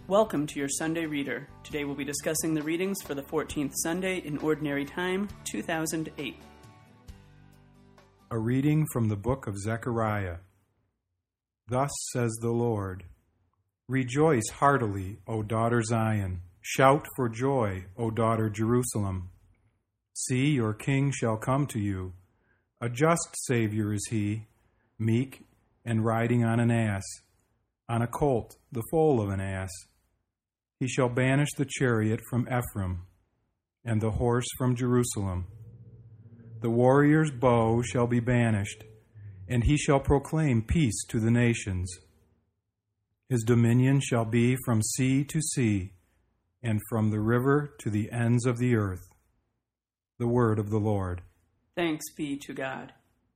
Welcome to your Sunday Reader. Today we'll be discussing the readings for the 14th Sunday in Ordinary Time, 2008. A reading from the book of Zechariah. Thus says the Lord, Rejoice heartily, O daughter Zion. Shout for joy, O daughter Jerusalem. See, your king shall come to you. A just Savior is he, meek and riding on an ass, on a colt, the foal of an ass. He shall banish the chariot from Ephraim, and the horse from Jerusalem. The warrior's bow shall be banished, and he shall proclaim peace to the nations. His dominion shall be from sea to sea, and from the river to the ends of the earth. The word of the Lord. Thanks be to God.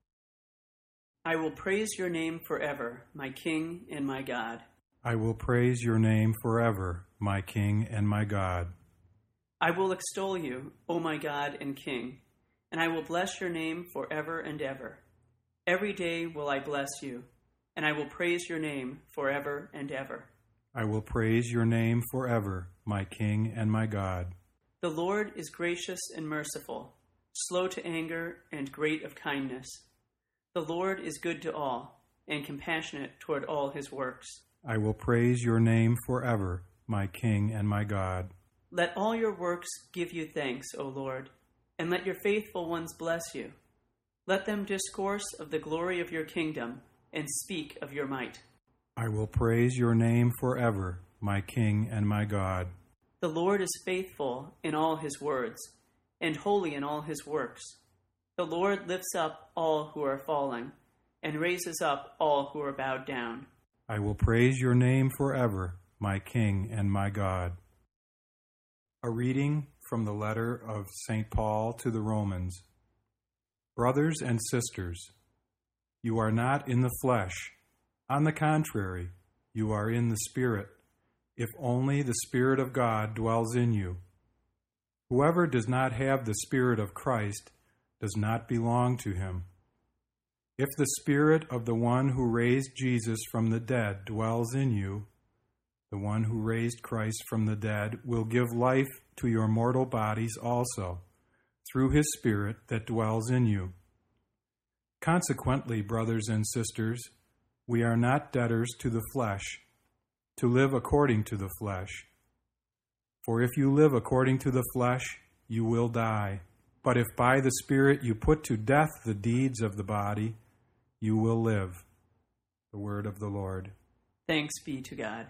I will praise your name forever, my King and my God. I will praise your name forever, my King and my God. I will extol you, O my God and King, and I will bless your name forever and ever. Every day will I bless you, and I will praise your name forever and ever. I will praise your name forever, my King and my God. The Lord is gracious and merciful, slow to anger and great of kindness. The Lord is good to all, and compassionate toward all his works. I will praise your name forever, my King and my God. Let all your works give you thanks, O Lord, and let your faithful ones bless you. Let them discourse of the glory of your kingdom and speak of your might. I will praise your name forever, my King and my God. The Lord is faithful in all his words, and holy in all his works. The Lord lifts up all who are falling, and raises up all who are bowed down. I will praise your name forever, my King and my God. A reading from the letter of St. Paul to the Romans. Brothers and sisters, you are not in the flesh. On the contrary, you are in the Spirit, if only the Spirit of God dwells in you. Whoever does not have the Spirit of Christ does not belong to him. If the Spirit of the one who raised Jesus from the dead dwells in you, the one who raised Christ from the dead will give life to your mortal bodies also, through his Spirit that dwells in you. Consequently, brothers and sisters, we are not debtors to the flesh, to live according to the flesh. For if you live according to the flesh, you will die. But if by the Spirit you put to death the deeds of the body, you will live. The word of the Lord. Thanks be to God.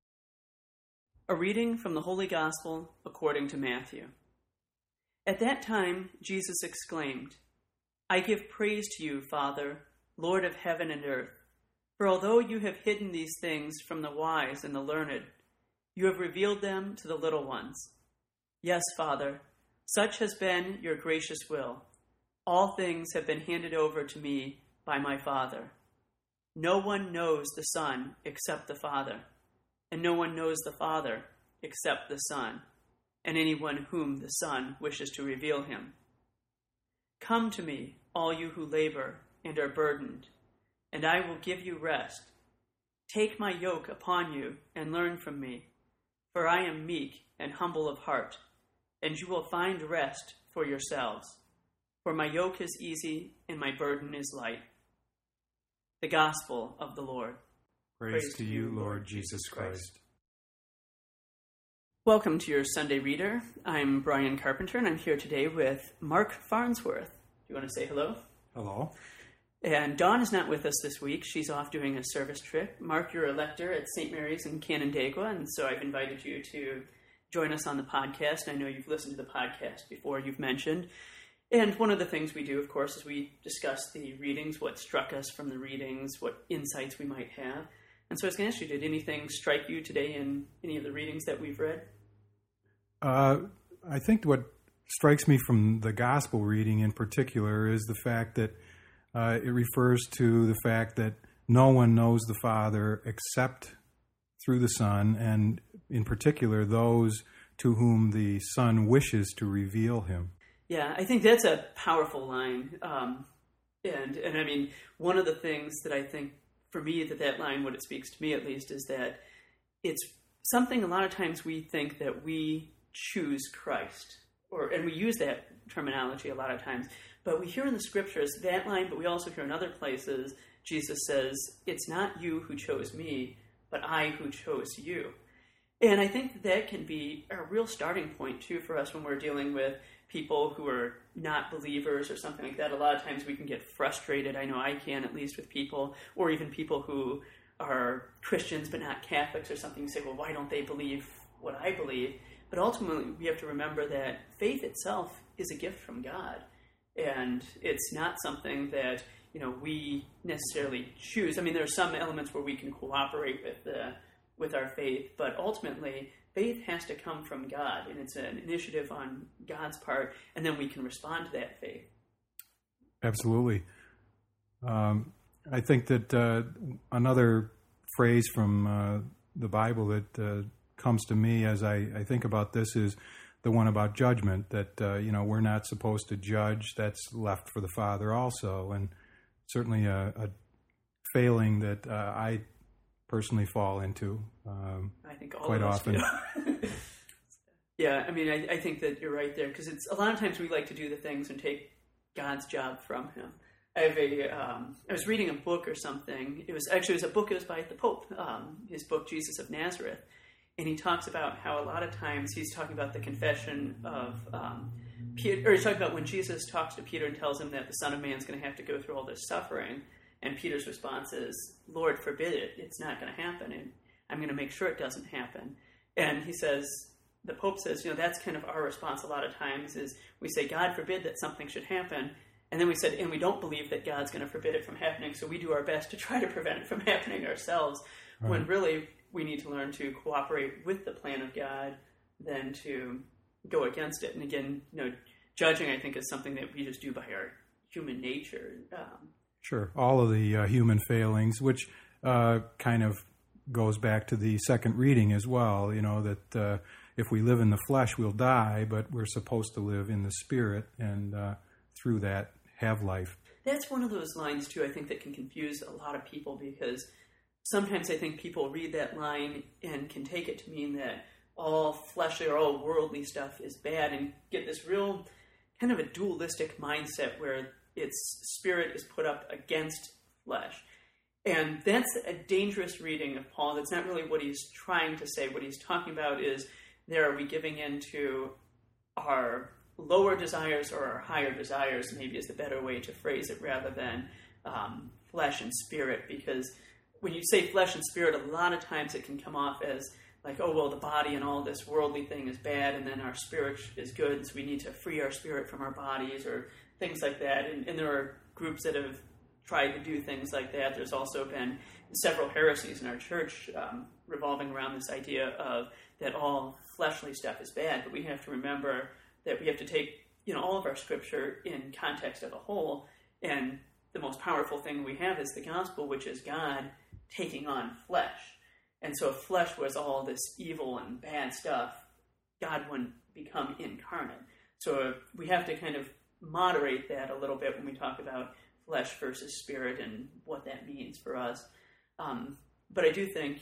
A reading from the Holy Gospel according to Matthew. At that time, Jesus exclaimed, I give praise to you, Father, Lord of heaven and earth, for although you have hidden these things from the wise and the learned, you have revealed them to the little ones. Yes, Father, such has been your gracious will. All things have been handed over to me by my Father. No one knows the Son except the Father, and no one knows the Father except the Son, and anyone whom the Son wishes to reveal him. Come to me, all you who labor and are burdened, and I will give you rest. Take my yoke upon you and learn from me, for I am meek and humble of heart, and you will find rest for yourselves. For my yoke is easy and my burden is light. The Gospel of the Lord. Praise to you, Lord Jesus Christ. Welcome to your Sunday Reader. I'm Brian Carpenter, and I'm here today with Mark Farnsworth. Do you want to say hello? Hello. And Dawn is not with us this week. She's off doing a service trip. Mark, you're a lector at St. Mary's in Canandaigua, and so I've invited you to join us on the podcast. I know you've listened to the podcast before, you've mentioned. And one of the things we do, of course, is we discuss the readings, what struck us from the readings, what insights we might have. And so I was going to ask you, did anything strike you today in any of the readings that we've read? I think what strikes me from the gospel reading in particular is the fact that it refers to the fact that no one knows the Father except through the Son, and in particular those to whom the Son wishes to reveal him. Yeah, I think that's a powerful line. And I mean, one of the things that I think, for me, that line, what it speaks to me at least, is that it's something a lot of times we think that we choose Christ, and we use that terminology a lot of times, but we hear in the scriptures that line, but we also hear in other places Jesus says, it's not you who chose me, but I who chose you. And I think that can be a real starting point, too, for us when we're dealing with people who are not believers or something like that. A lot of times we can get frustrated. I know I can, at least with people, or even people who are Christians but not Catholics or something. You say, well, why don't they believe what I believe? But ultimately, we have to remember that faith itself is a gift from God. And it's not something that, we necessarily choose. I mean, there are some elements where we can cooperate with our faith, but ultimately, faith has to come from God, and it's an initiative on God's part, and then we can respond to that faith. Absolutely. I think that another phrase from the Bible that comes to me as I think about this is the one about judgment, that, we're not supposed to judge. That's left for the Father also, and certainly a failing that I personally fall into I think all quite of us often. Do. Yeah, I mean, I think that you're right there, because it's a lot of times we like to do the things and take God's job from Him. I was reading a book or something. It was a book. It was by the Pope. His book, Jesus of Nazareth, and he talks about how a lot of times he's talking about the confession of Peter, or he's talking about when Jesus talks to Peter and tells him that the Son of Man is going to have to go through all this suffering. And Peter's response is, Lord forbid it, it's not going to happen, and I'm going to make sure it doesn't happen. And he says, the Pope says, that's kind of our response a lot of times, is we say, God forbid that something should happen, and then we said, and we don't believe that God's going to forbid it from happening, so we do our best to try to prevent it from happening ourselves, right. When really we need to learn to cooperate with the plan of God than to go against it. And again, judging, I think, is something that we just do by our human nature. Sure. All of the human failings, which kind of goes back to the second reading as well, that if we live in the flesh, we'll die, but we're supposed to live in the Spirit, and through that, have life. That's one of those lines, too, I think, that can confuse a lot of people, because sometimes I think people read that line and can take it to mean that all fleshly or all worldly stuff is bad, and get this real kind of a dualistic mindset where its spirit is put up against flesh. And that's a dangerous reading of Paul. That's not really what he's trying to say. What he's talking about is, are we giving in to our lower desires or our higher desires, maybe is the better way to phrase it, rather than flesh and spirit. Because when you say flesh and spirit, a lot of times it can come off as like, oh, well, the body and all this worldly thing is bad, and then our spirit is good, so we need to free our spirit from our bodies, or things like that. And there are groups that have tried to do things like that. There's also been several heresies in our church revolving around this idea of that all fleshly stuff is bad, but we have to remember that we have to take all of our scripture in context of a whole, and the most powerful thing we have is the gospel, which is God taking on flesh. And so if flesh was all this evil and bad stuff, God wouldn't become incarnate. So we have to kind of moderate that a little bit when we talk about flesh versus spirit and what that means for us. But I do think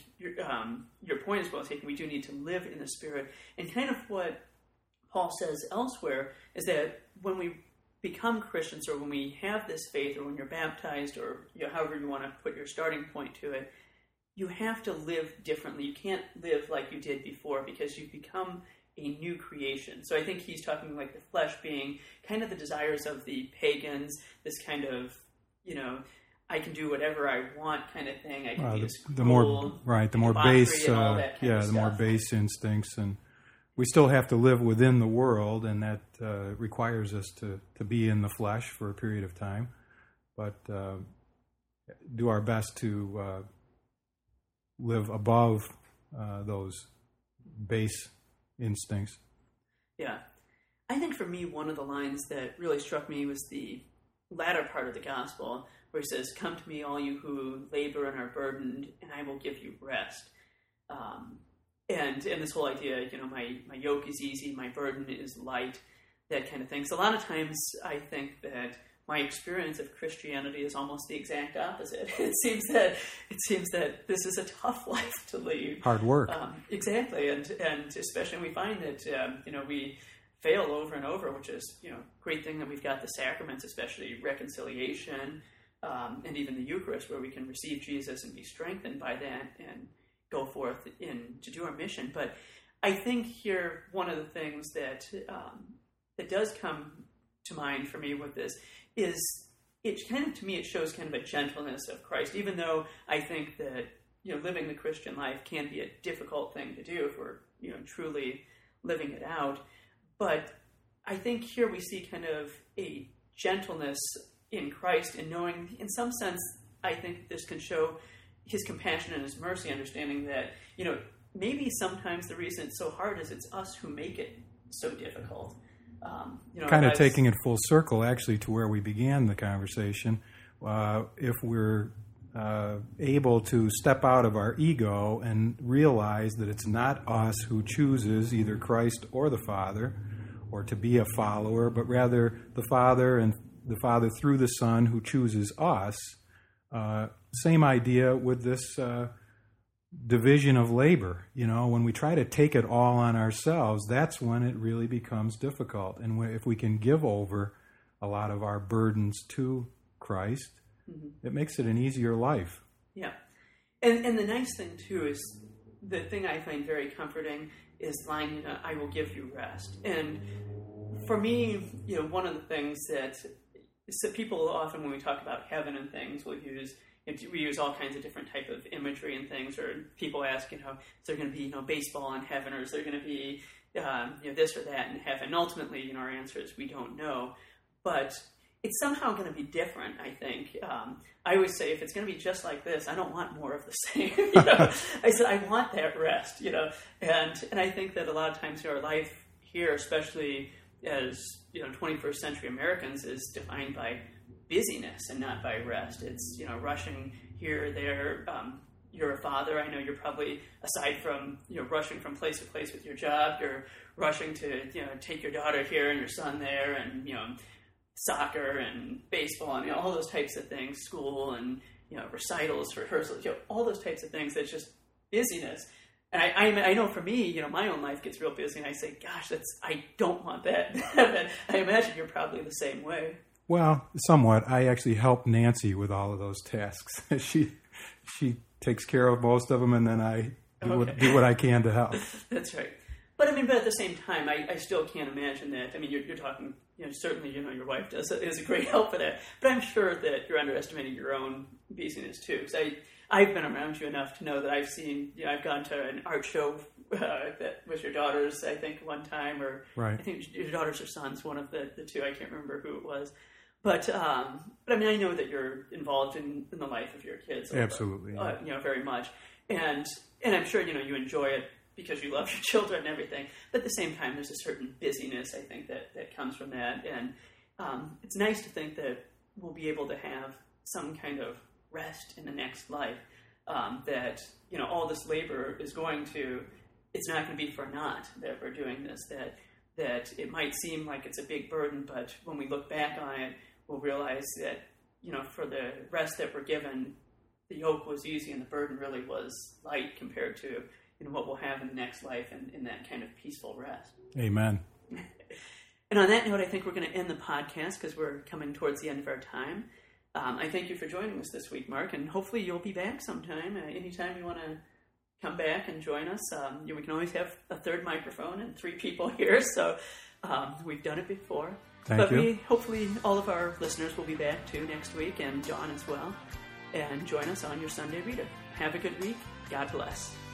your point is well taken. We do need to live in the Spirit. And kind of what Paul says elsewhere is that when we become Christians, or when we have this faith, or when you're baptized, or however you want to put your starting point to it, you have to live differently. You can't live like you did before, because you've become a new creation. So I think he's talking like the flesh being kind of the desires of the pagans, this kind of, I can do whatever I want kind of thing. I can be as cruel, the more base, the more base instincts, and we still have to live within the world, and that requires us to be in the flesh for a period of time, but do our best to live above those base instincts. Yeah. I think for me, one of the lines that really struck me was the latter part of the gospel, where he says, "Come to me, all you who labor and are burdened, and I will give you rest." And this whole idea, my yoke is easy, my burden is light, that kind of thing. So a lot of times I think that my experience of Christianity is almost the exact opposite. It seems that this is a tough life to lead. Hard work. Exactly, and especially we find that we fail over and over, which is great thing that we've got the sacraments, especially reconciliation, and even the Eucharist, where we can receive Jesus and be strengthened by that and go forth to do our mission. But I think here one of the things that does come to mind for me with this is it shows kind of a gentleness of Christ, even though I think that living the Christian life can be a difficult thing to do if we're truly living it out. But I think here we see kind of a gentleness in Christ, and knowing, in some sense, I think this can show his compassion and his mercy, understanding that, maybe sometimes the reason it's so hard is it's us who make it so difficult. Kind of taking it full circle, actually, to where we began the conversation. If we're able to step out of our ego and realize that it's not us who chooses either Christ or the Father, or to be a follower, but rather the Father and the Father through the Son who chooses us. Same idea with this division of labor. When we try to take it all on ourselves, that's when it really becomes difficult. And if we can give over a lot of our burdens to Christ, it makes it an easier life. Yeah. And the nice thing, too, is the thing I find very comforting is the line, I will give you rest. And for me, one of the things that people often, when we talk about heaven and things, we use all kinds of different type of imagery and things, or people ask, is there going to be, baseball in heaven, or is there going to be, this or that in heaven? And ultimately, our answer is we don't know. But it's somehow going to be different, I think. I always say, if it's going to be just like this, I don't want more of the same. I said, I want that rest, And I think that a lot of times our life here, especially as, 21st century Americans, is defined by busyness and not by rest. It's, rushing here, there. You're a father. I know you're probably, aside from, rushing from place to place with your job, you're rushing to, take your daughter here and your son there, and, soccer and baseball and all those types of things, school and recitals, rehearsals, all those types of things. That's just busyness. And I know for me, my own life gets real busy, and I say, gosh, I don't want that. I imagine you're probably the same way. Well, somewhat. I actually help Nancy with all of those tasks. She takes care of most of them, and then I do what I can to help. That's right. But at the same time, I still can't imagine that. You're talking, certainly, your wife is a great help for that. But I'm sure that you're underestimating your own busyness too. Because I've been around you enough to know that I've seen, I've gone to an art show that was your daughter's, I think, one time, or right. I think your daughter's or son's, one of the two. I can't remember who it was. But I know that you're involved in the life of your kids. Absolutely. Very much. And I'm sure, you enjoy it because you love your children and everything. But at the same time, there's a certain busyness, I think, that comes from that. And it's nice to think that we'll be able to have some kind of rest in the next life, that, all this labor is it's not going to be for naught that we're doing this, that it might seem like it's a big burden, but when we look back on it, we'll realize that, for the rest that we're given, the yoke was easy and the burden really was light compared to what we'll have in the next life and in that kind of peaceful rest. Amen. And on that note, I think we're going to end the podcast because we're coming towards the end of our time. I thank you for joining us this week, Mark, and hopefully you'll be back sometime. Anytime you want to come back and join us, we can always have a third microphone and 3 people here, so we've done it before. Thank you. Hopefully all of our listeners will be back too next week, and Dawn as well, and join us on your Sunday Reader. Have a good week. God bless.